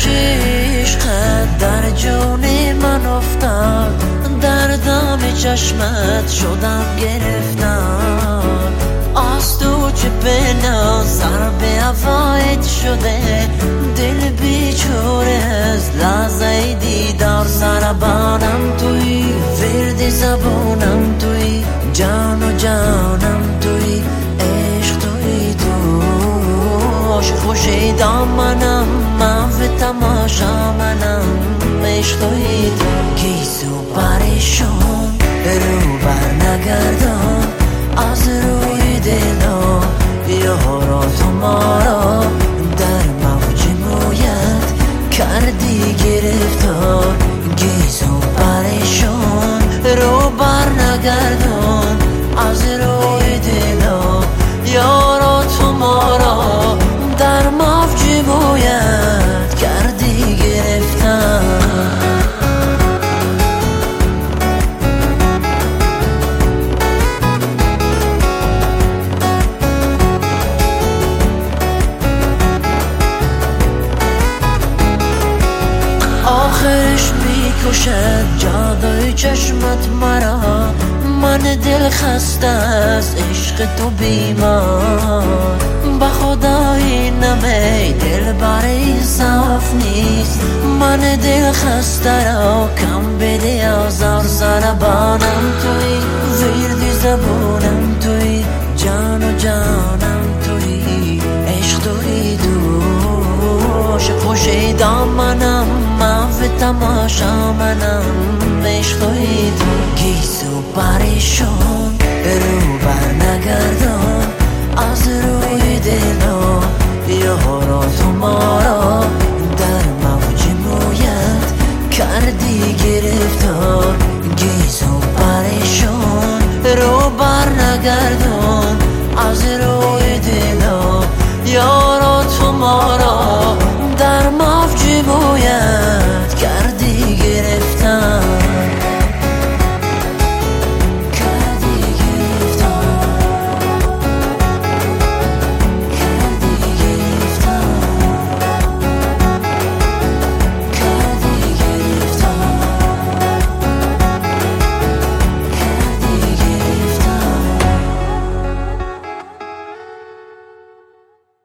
عشقت در جون من افتاد، در دم چشمت شدم گرفتار. از تو چه پنهان سر به هوایت شده، دل بیچاره از لحظه دیدار. سربانم توی، ورد زبانم توی، جان و جانم توی، عشق توی تو. خوشی دامنم من و تماشا منم، عشق توی تو. گیسو پریشان رو بر نگردان از روی دلا، یارا تو ما را در موج مویت کردی گرفتار. گیسو پریشان رو بر نگردان از روی دلا، یارا تو ما را در موج مویت کردی گرفتار. آخرش میکشد جادوی چشمت مرا، من دل خسته از عشق تو بیمار. به خدا این نمی دل برای صاف نیست، من دل خسته را کم بده آزار. سربانم توی، ورد زبانم توی، جان و جانم توی، عشق توی دوش. خوشی دامنم من و تماشا منم، عشق توی تو. گیسو پریشان رو بر نگردان از روی دلا، یارا تو ما